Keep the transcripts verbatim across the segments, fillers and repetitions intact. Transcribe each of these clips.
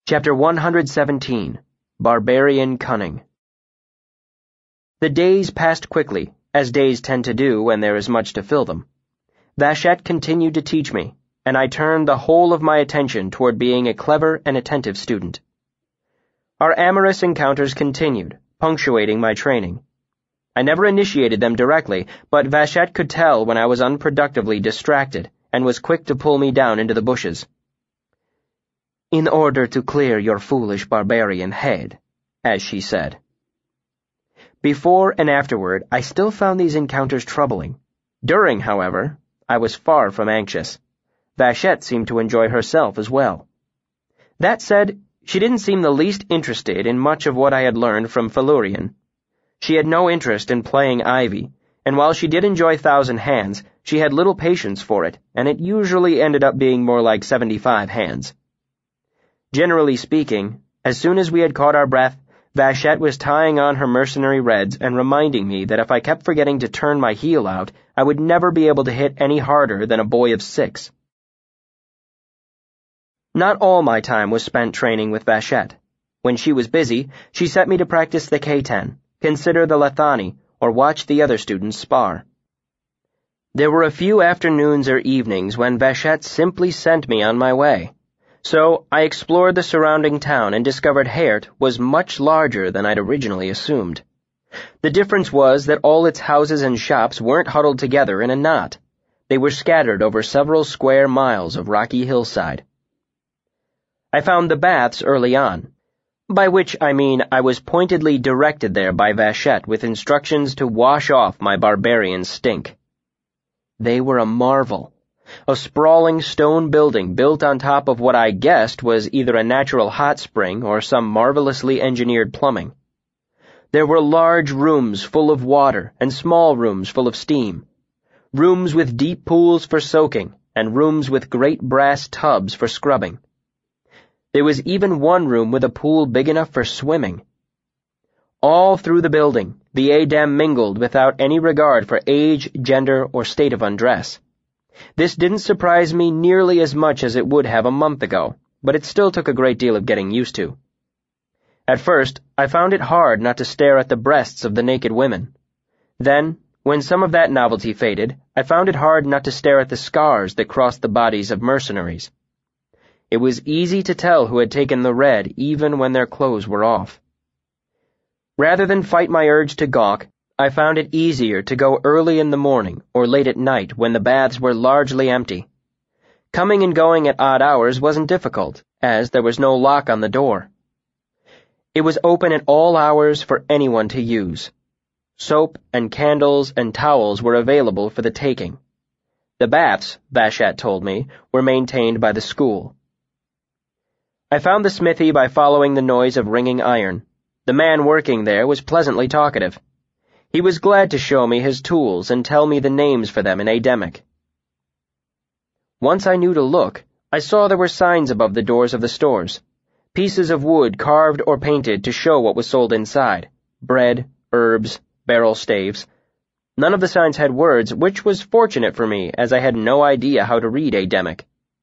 Chapter one hundred seventeen, Barbarian Cunning. The days passed quickly, as days tend to do when there is much to fill them. Vachette continued to teach me, and I turned the whole of my attention toward being a clever and attentive student. Our amorous encounters continued, punctuating my training. I never initiated them directly, but Vachette could tell when I was unproductively distracted, and was quick to pull me down into the bushes. "In order to clear your foolish barbarian head," as she said. Before and afterward, I still found these encounters troubling. During, however, I was far from anxious. Vachette seemed to enjoy herself as well. That said, she didn't seem the least interested in much of what I had learned from Felurian. She had no interest in playing Ivy, and while she did enjoy Thousand Hands, she had little patience for it, and it usually ended up being more like seventy-five hands. Generally speaking, as soon as we had caught our breath, Vachette was tying on her mercenary reds and reminding me that if I kept forgetting to turn my heel out, I would never be able to hit any harder than a boy of six. Not all my time was spent training with Vachette. When she was busy, she set me to practice the K-ten, consider the Lethani, or watch the other students spar. There were a few afternoons or evenings when Vachette simply sent me on my way. So I explored the surrounding town and discovered Haert was much larger than I'd originally assumed. The difference was that all its houses and shops weren't huddled together in a knot. They were scattered over several square miles of rocky hillside. I found the baths early on, by which I mean I was pointedly directed there by Vachette with instructions to wash off my barbarian stink. They were a marvel. A sprawling stone building built on top of what I guessed was either a natural hot spring or some marvelously engineered plumbing. There were large rooms full of water and small rooms full of steam, rooms with deep pools for soaking, and rooms with great brass tubs for scrubbing. There was even one room with a pool big enough for swimming. All through the building, the Adem mingled without any regard for age, gender, or state of undress. This didn't surprise me nearly as much as it would have a month ago, but it still took a great deal of getting used to. At first, I found it hard not to stare at the breasts of the naked women. Then, when some of that novelty faded, I found it hard not to stare at the scars that crossed the bodies of mercenaries. It was easy to tell who had taken the red even when their clothes were off. Rather than fight my urge to gawk, I found it easier to go early in the morning or late at night when the baths were largely empty. Coming and going at odd hours wasn't difficult, as there was no lock on the door. It was open at all hours for anyone to use. Soap and candles and towels were available for the taking. The baths, Vachette told me, were maintained by the school. I found the smithy by following the noise of ringing iron. The man working there was pleasantly talkative. He was glad to show me his tools and tell me the names for them in Ademic. Once I knew to look, I saw there were signs above the doors of the stores, pieces of wood carved or painted to show what was sold inside, bread, herbs, barrel staves. None of the signs had words, which was fortunate for me, as I had no idea how to read Ademic.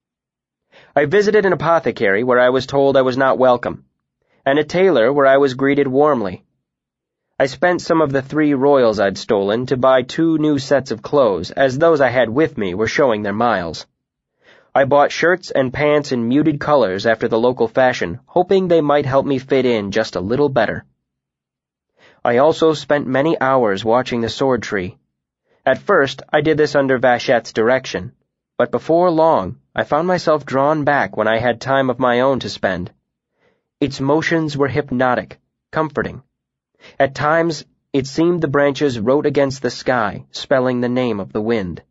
I visited an apothecary where I was told I was not welcome, and a tailor where I was greeted warmly. I spent some of the three royals I'd stolen to buy two new sets of clothes, as those I had with me were showing their miles. I bought shirts and pants in muted colors after the local fashion, hoping they might help me fit in just a little better. I also spent many hours watching the sword tree. At first, I did this under Vachette's direction, but before long, I found myself drawn back when I had time of my own to spend. Its motions were hypnotic, comforting. At times, it seemed the branches wrote against the sky, spelling the name of the wind.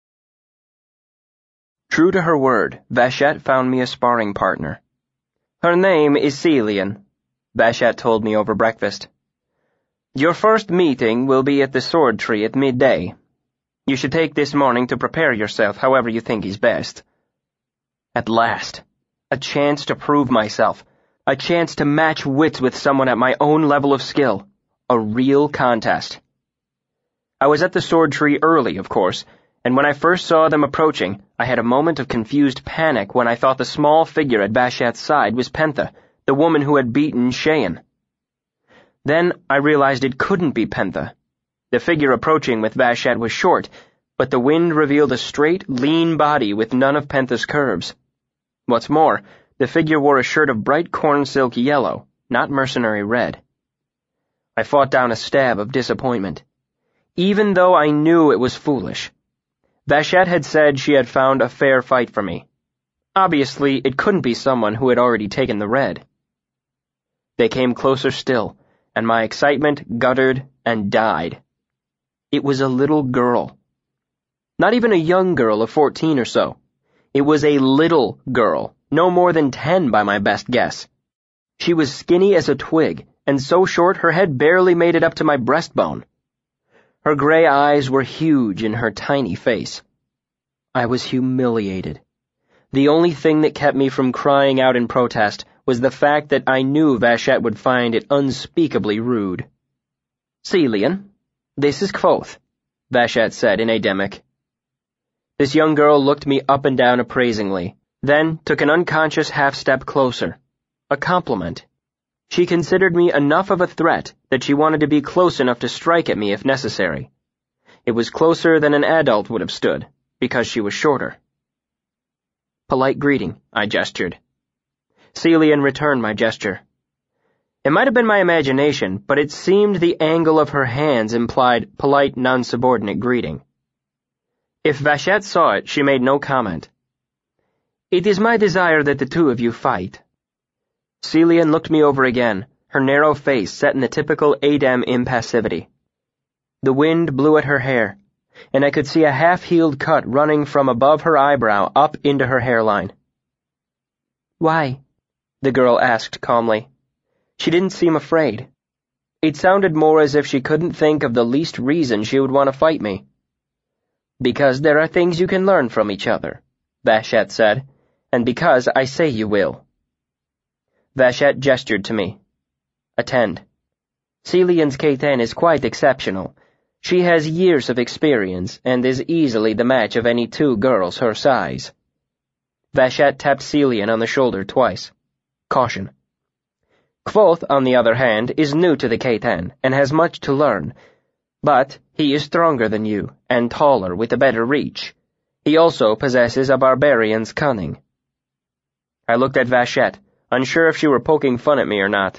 True to her word, Vachette found me a sparring partner. "Her name is Celian," Vachette told me over breakfast. "Your first meeting will be at the sword tree at midday. You should take this morning to prepare yourself however you think is best." At last, a chance to prove myself. A chance to match wits with someone at my own level of skill. A real contest. I was at the sword tree early, of course, and when I first saw them approaching, I had a moment of confused panic when I thought the small figure at Vachette's side was Pentha, the woman who had beaten Cheyenne. Then I realized it couldn't be Pentha. The figure approaching with Vashet was short, but the wind revealed a straight, lean body with none of Pentha's curves. What's more, the figure wore a shirt of bright corn silk yellow, not mercenary red. I fought down a stab of disappointment. Even though I knew it was foolish. Vashet had said she had found a fair fight for me. Obviously, it couldn't be someone who had already taken the red. They came closer still, and my excitement guttered and died. It was a little girl. Not even a young girl of fourteen or so. It was a little girl, no more than ten by my best guess. She was skinny as a twig, and so short her head barely made it up to my breastbone. Her gray eyes were huge in her tiny face. I was humiliated. The only thing that kept me from crying out in protest was the fact that I knew Vashet would find it unspeakably rude. "Celian, this is Kvothe," Vashet said in Ademic. This young girl looked me up and down appraisingly, then took an unconscious half-step closer. A compliment. She considered me enough of a threat that she wanted to be close enough to strike at me if necessary. It was closer than an adult would have stood, because she was shorter. "Polite greeting," I gestured. Celian returned my gesture. It might have been my imagination, but it seemed the angle of her hands implied polite non-subordinate greeting. If Vashet saw it, she made no comment. "It is my desire that the two of you fight." Celian looked me over again, her narrow face set in the typical Adem impassivity. The wind blew at her hair, and I could see a half-healed cut running from above her eyebrow up into her hairline. "Why?" the girl asked calmly. She didn't seem afraid. It sounded more as if she couldn't think of the least reason she would want to fight me. "Because there are things you can learn from each other," Vashet said, "and because I say you will." Vashet gestured to me. "Attend. Celian's Keiten is quite exceptional. She has years of experience and is easily the match of any two girls her size." Vashet tapped Celian on the shoulder twice. Caution. Kvothe, on the other hand, is new to the Keiten and has much to learn, but he is stronger than you and taller with a better reach. He also possesses a barbarian's cunning. I looked at Vashet, unsure if she were poking fun at me or not.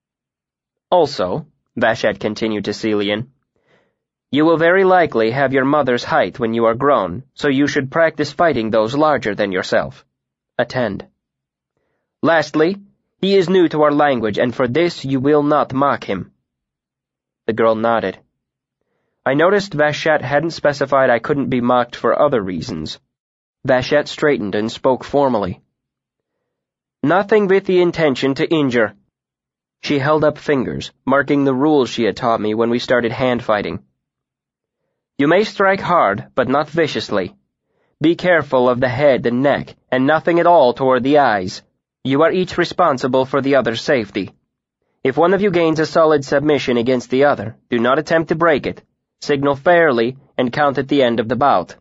"Also," Vashet continued to Celian, "you will very likely have your mother's height when you are grown, so you should practice fighting those larger than yourself. Attend. Lastly, he is new to our language, and for this you will not mock him." The girl nodded. I noticed Vashet hadn't specified I couldn't be mocked for other reasons. Vashet straightened and spoke formally. "Nothing with the intention to injure." She held up fingers, marking the rules she had taught me when we started hand-fighting. "You may strike hard, but not viciously. Be careful of the head and neck, and nothing at all toward the eyes. You are each responsible for the other's safety. If one of you gains a solid submission against the other, do not attempt to break it. Signal fairly and count at the end of the bout."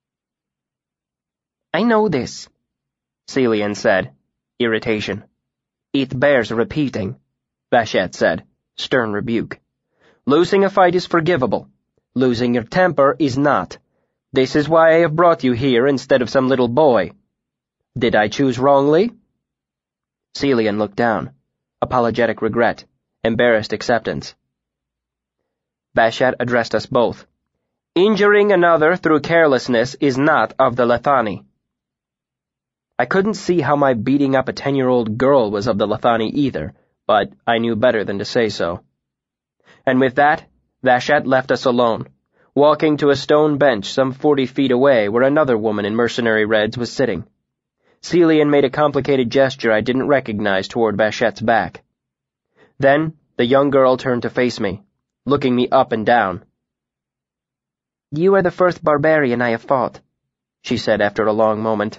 "I know this," Celian said. Irritation. "It bears repeating," Vashet said, stern rebuke. "Losing a fight is forgivable. Losing your temper is not. This is why I have brought you here instead of some little boy. Did I choose wrongly?" Celian looked down. Apologetic regret. Embarrassed acceptance. Vashet addressed us both. "Injuring another through carelessness is not of the Lethani." I couldn't see how my beating up a ten-year-old girl was of the Lethani either, but I knew better than to say so. And with that, Vashet left us alone, walking to a stone bench some forty feet away where another woman in mercenary reds was sitting. Celian made a complicated gesture I didn't recognize toward Vashet's back. Then the young girl turned to face me, looking me up and down. "You are the first barbarian I have fought," she said after a long moment.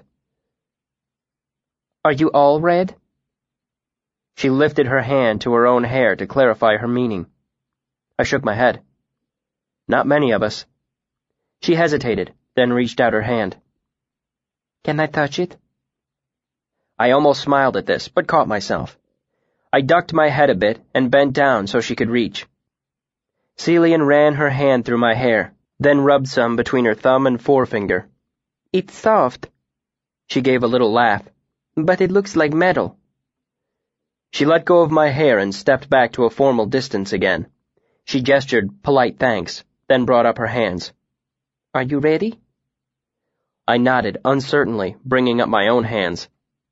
"Are you all red?" She lifted her hand to her own hair to clarify her meaning. I shook my head. "Not many of us." She hesitated, then reached out her hand. "Can I touch it?" I almost smiled at this, but caught myself. I ducked my head a bit and bent down so she could reach. Celian ran her hand through my hair, then rubbed some between her thumb and forefinger. "It's soft." She gave a little laugh. "But it looks like metal." She let go of my hair and stepped back to a formal distance again. She gestured polite thanks, then brought up her hands. "Are you ready?" I nodded uncertainly, bringing up my own hands.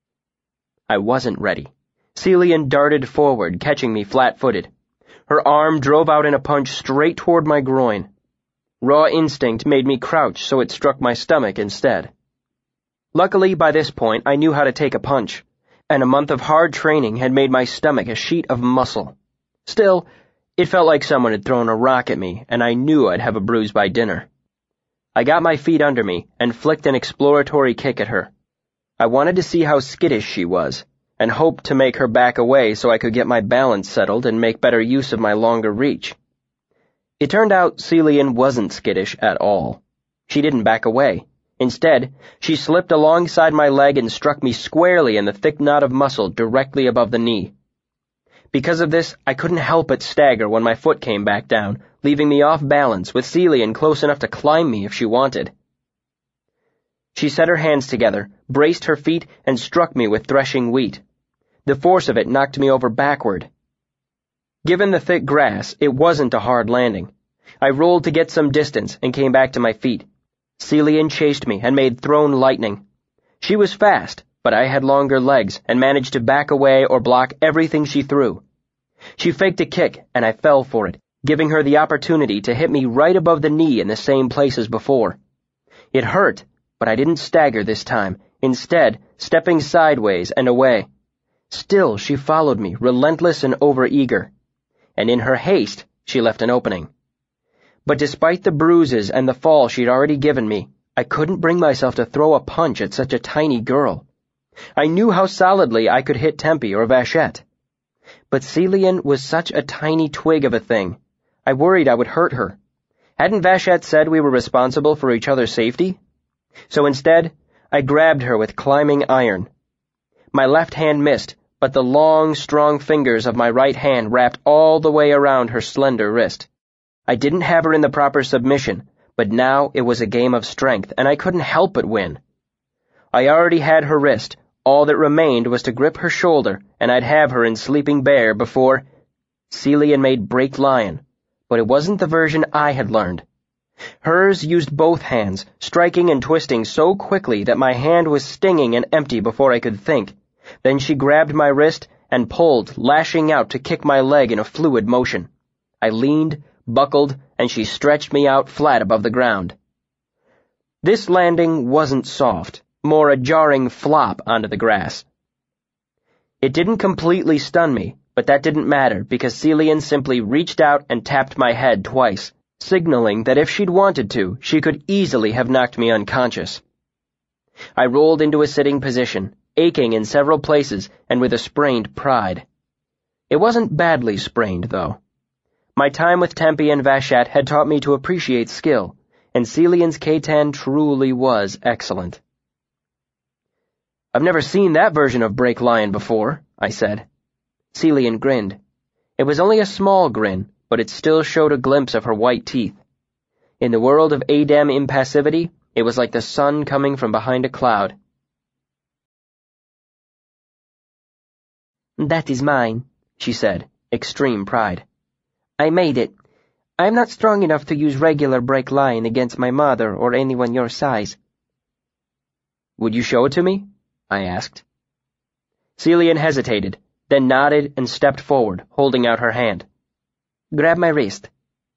I wasn't ready. Celian darted forward, catching me flat-footed. Her arm drove out in a punch straight toward my groin. Raw instinct made me crouch so it struck my stomach instead. Luckily, by this point, I knew how to take a punch, and a month of hard training had made my stomach a sheet of muscle. Still, it felt like someone had thrown a rock at me, and I knew I'd have a bruise by dinner. I got my feet under me and flicked an exploratory kick at her. I wanted to see how skittish she was, and hoped to make her back away so I could get my balance settled and make better use of my longer reach. It turned out Celian wasn't skittish at all. She didn't back away. Instead, she slipped alongside my leg and struck me squarely in the thick knot of muscle directly above the knee. Because of this, I couldn't help but stagger when my foot came back down, leaving me off balance with Celian close enough to climb me if she wanted. She set her hands together, braced her feet, and struck me with threshing wheat. The force of it knocked me over backward. Given the thick grass, it wasn't a hard landing. I rolled to get some distance and came back to my feet. Celian chased me and made thrown lightning. She was fast, but I had longer legs and managed to back away or block everything she threw. She faked a kick, and I fell for it, giving her the opportunity to hit me right above the knee in the same place as before. It hurt, but I didn't stagger this time, instead stepping sideways and away. Still, she followed me, relentless and overeager. And in her haste, she left an opening. But despite the bruises and the fall she'd already given me, I couldn't bring myself to throw a punch at such a tiny girl. I knew how solidly I could hit Tempe or Vachette. But Celian was such a tiny twig of a thing. I worried I would hurt her. Hadn't Vachette said we were responsible for each other's safety? So instead, I grabbed her with climbing iron. My left hand missed, but the long, strong fingers of my right hand wrapped all the way around her slender wrist. I didn't have her in the proper submission, but now it was a game of strength, and I couldn't help but win. I already had her wrist. All that remained was to grip her shoulder, and I'd have her in Sleeping Bear before... Celian made Break Lion, but it wasn't the version I had learned. Hers used both hands, striking and twisting so quickly that my hand was stinging and empty before I could think. Then she grabbed my wrist and pulled, lashing out to kick my leg in a fluid motion. I leaned, buckled, and she stretched me out flat above the ground. This landing wasn't soft, more a jarring flop onto the grass. It didn't completely stun me, but that didn't matter because Celian simply reached out and tapped my head twice, signaling that if she'd wanted to, she could easily have knocked me unconscious. I rolled into a sitting position, aching in several places and with a sprained pride. It wasn't badly sprained, though. My time with Tempe and Vachette had taught me to appreciate skill, and Celian's K ten truly was excellent. "I've never seen that version of Break Lion before," I said. Celian grinned. It was only a small grin, but it still showed a glimpse of her white teeth. In the world of Adem impassivity, it was like the sun coming from behind a cloud. "That is mine," she said, extreme pride. "I made it. I am not strong enough to use regular Break Lion against my mother or anyone your size." "Would you show it to me?" I asked. Celian hesitated, then nodded and stepped forward, holding out her hand. "Grab my wrist."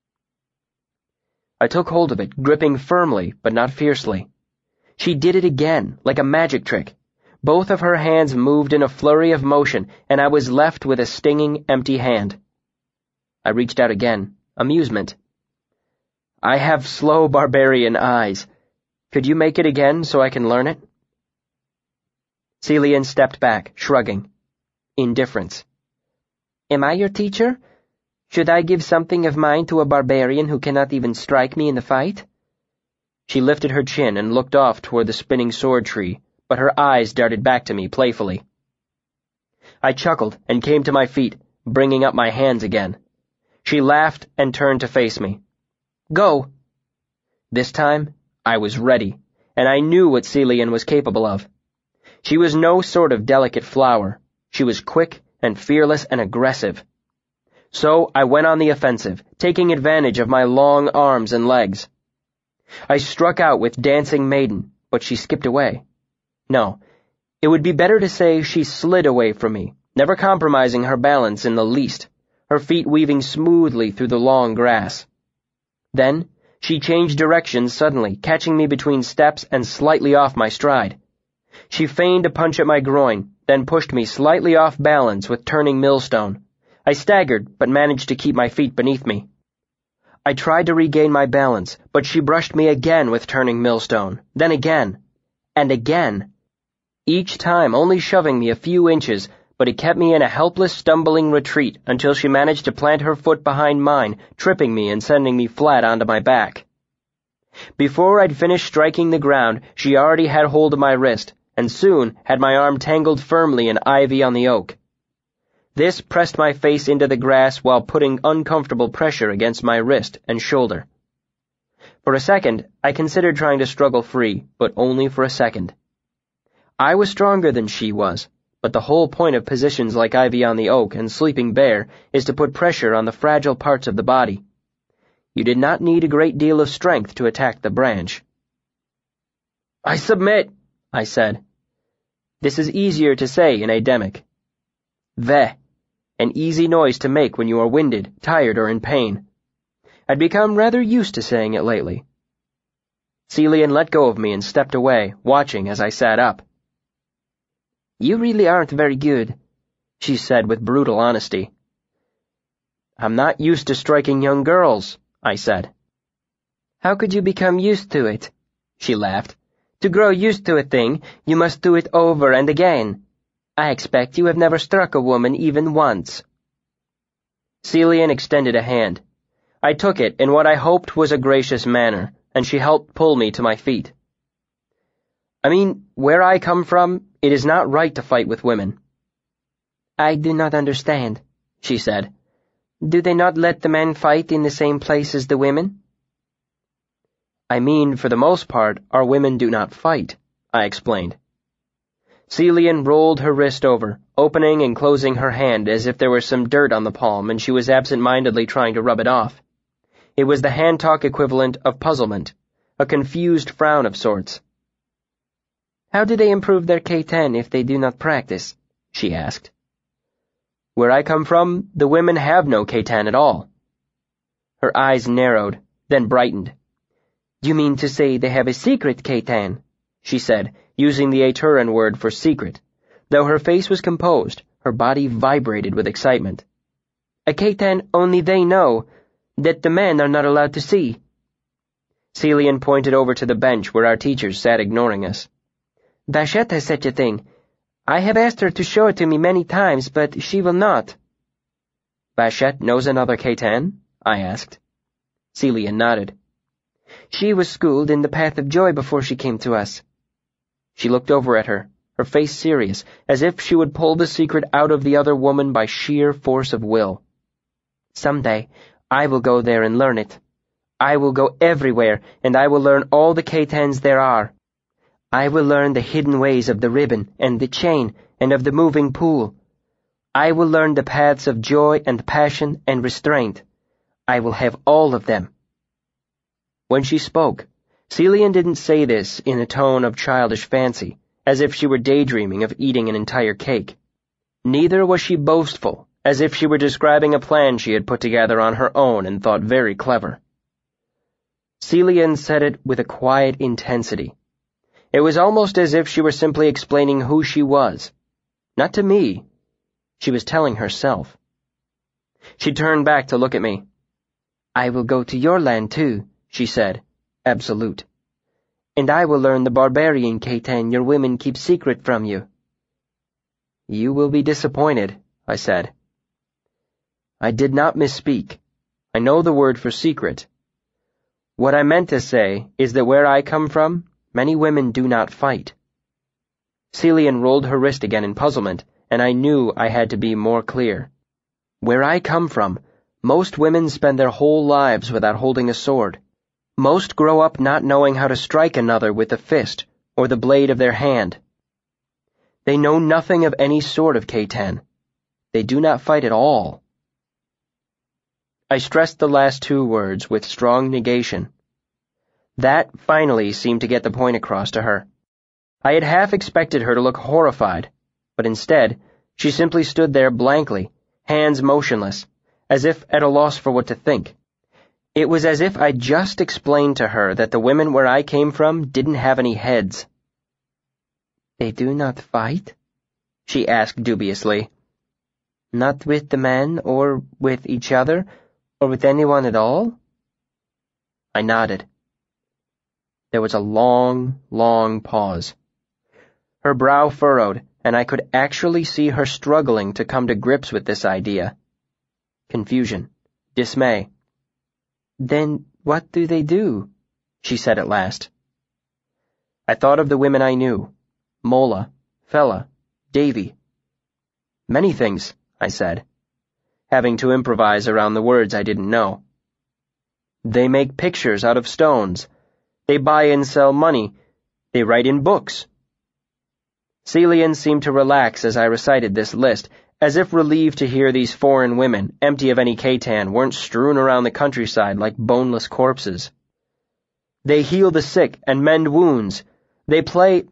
I took hold of it, gripping firmly, but not fiercely. She did it again, like a magic trick. Both of her hands moved in a flurry of motion, and I was left with a stinging, empty hand. I reached out again, amusement. "I have slow barbarian eyes. Could you make it again so I can learn it?" Celian stepped back, shrugging. Indifference. "Am I your teacher? Should I give something of mine to a barbarian who cannot even strike me in the fight?" She lifted her chin and looked off toward the spinning sword tree, but her eyes darted back to me playfully. I chuckled and came to my feet, bringing up my hands again. She laughed and turned to face me. Go! This time, I was ready, and I knew what Cillian was capable of. She was no sort of delicate flower. She was quick and fearless and aggressive. So I went on the offensive, taking advantage of my long arms and legs. I struck out with Dancing Maiden, but she skipped away. No, it would be better to say she slid away from me, never compromising her balance in the least, her feet weaving smoothly through the long grass. Then, she changed directions suddenly, catching me between steps and slightly off my stride. She feigned a punch at my groin, then pushed me slightly off balance with Turning Millstone. I staggered, but managed to keep my feet beneath me. I tried to regain my balance, but she brushed me again with Turning Millstone, then again, and again, each time only shoving me a few inches, but it kept me in a helpless, stumbling retreat until she managed to plant her foot behind mine, tripping me and sending me flat onto my back. Before I'd finished striking the ground, she already had hold of my wrist, and soon had my arm tangled firmly in ivy on the oak. This pressed my face into the grass while putting uncomfortable pressure against my wrist and shoulder. For a second, I considered trying to struggle free, but only for a second. I was stronger than she was, but the whole point of positions like Ivy on the Oak and Sleeping Bear is to put pressure on the fragile parts of the body. You did not need a great deal of strength to attack the branch. I submit, I said. This is easier to say in Ademic. Veh. An easy noise to make when you are winded, tired, or in pain. I'd become rather used to saying it lately. Cillian let go of me and stepped away, watching as I sat up. You really aren't very good, she said with brutal honesty. I'm not used to striking young girls, I said. How could you become used to it? She laughed. To grow used to a thing, you must do it over and again. I expect you have never struck a woman even once. Cillian extended a hand. I took it in what I hoped was a gracious manner, and she helped pull me to my feet. I mean, where I come from, it is not right to fight with women. I do not understand, she said. Do they not let the men fight in the same place as the women? I mean, for the most part, our women do not fight, I explained. Cillian rolled her wrist over, opening and closing her hand as if there were some dirt on the palm and she was absent-mindedly trying to rub it off. It was the hand-talk equivalent of puzzlement, a confused frown of sorts. How do they improve their K ten if they do not practice? She asked. Where I come from, the women have no K ten at all. Her eyes narrowed, then brightened. You mean to say they have a secret K ten? She said, using the Aturan word for secret. Though her face was composed, her body vibrated with excitement. A K ten only they know, that the men are not allowed to see. Cillian pointed over to the bench where our teachers sat ignoring us. Vashette has such a thing. I have asked her to show it to me many times, but she will not. Vashette knows another K ten? I asked. Cillian nodded. She was schooled in the Path of Joy before she came to us. She looked over at her, her face serious, as if she would pull the secret out of the other woman by sheer force of will. Someday, I will go there and learn it. I will go everywhere, and I will learn all the K tens there are. I will learn the hidden ways of the ribbon and the chain and of the moving pool. I will learn the paths of joy and passion and restraint. I will have all of them. When she spoke, Cillian didn't say this in a tone of childish fancy, as if she were daydreaming of eating an entire cake. Neither was she boastful, as if she were describing a plan she had put together on her own and thought very clever. Cillian said it with a quiet intensity. It was almost as if she were simply explaining who she was. Not to me. She was telling herself. She turned back to look at me. I will go to your land too, she said, absolute. And I will learn the barbarian K ten your women keep secret from you. You will be disappointed, I said. I did not misspeak. I know the word for secret. What I meant to say is that where I come from, many women do not fight. Cillian rolled her wrist again in puzzlement and I knew I had to be more clear. Where I come from, most women spend their whole lives without holding a sword. Most grow up not knowing how to strike another with the fist or the blade of their hand. They know nothing of any sort of K ten. They do not fight at all. I stressed the last two words with strong negation. That finally seemed to get the point across to her. I had half expected her to look horrified, but instead, she simply stood there blankly, hands motionless, as if at a loss for what to think. It was as if I'd just explained to her that the women where I came from didn't have any heads. "They do not fight?" she asked dubiously. "Not with the men, or with each other, or with anyone at all?" I nodded. There was a long, long pause. Her brow furrowed, and I could actually see her struggling to come to grips with this idea. Confusion, dismay. "Then what do they do?" she said at last. I thought of the women I knew, Mola, Fella, Davy. "Many things," I said, having to improvise around the words I didn't know. "They make pictures out of stones. They buy and sell money. They write in books." Celian seemed to relax as I recited this list, as if relieved to hear these foreign women, empty of any K-tan, weren't strewn around the countryside like boneless corpses. "They heal the sick and mend wounds. They play—"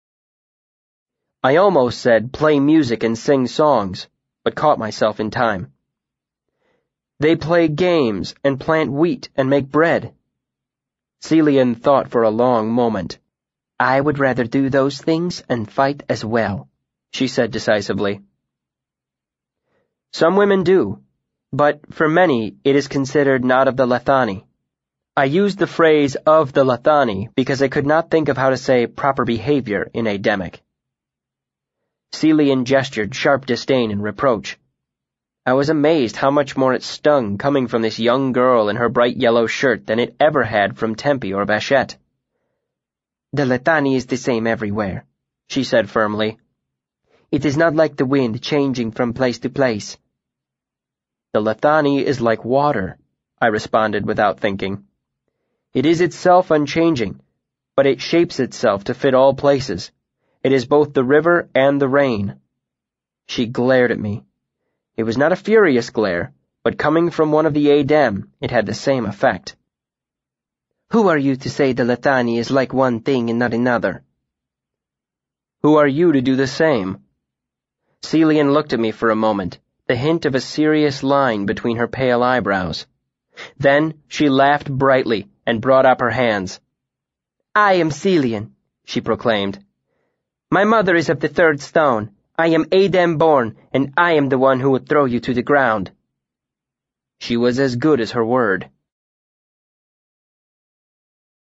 I almost said play music and sing songs, but caught myself in time. "They play games and plant wheat and make bread." Celian thought for a long moment. "I would rather do those things and fight as well," she said decisively. "Some women do, but for many it is considered not of the Lethani." I used the phrase of the Lethani because I could not think of how to say proper behavior in Ademic. Celian gestured sharp disdain and reproach. I was amazed how much more it stung coming from this young girl in her bright yellow shirt than it ever had from Tempe or Bashet. "The Lethani is the same everywhere," she said firmly. "It is not like the wind changing from place to place." "The Lethani is like water," I responded without thinking. "It is itself unchanging, but it shapes itself to fit all places. It is both the river and the rain." She glared at me. It was not a furious glare, but coming from one of the Adem, it had the same effect. "Who are you to say the Lethani is like one thing and not another?" "Who are you to do the same?" Celian looked at me for a moment, the hint of a serious line between her pale eyebrows. Then she laughed brightly and brought up her hands. "I am Celian," she proclaimed. "My mother is of the third stone. I am Adem born, and I am the one who will throw you to the ground." She was as good as her word.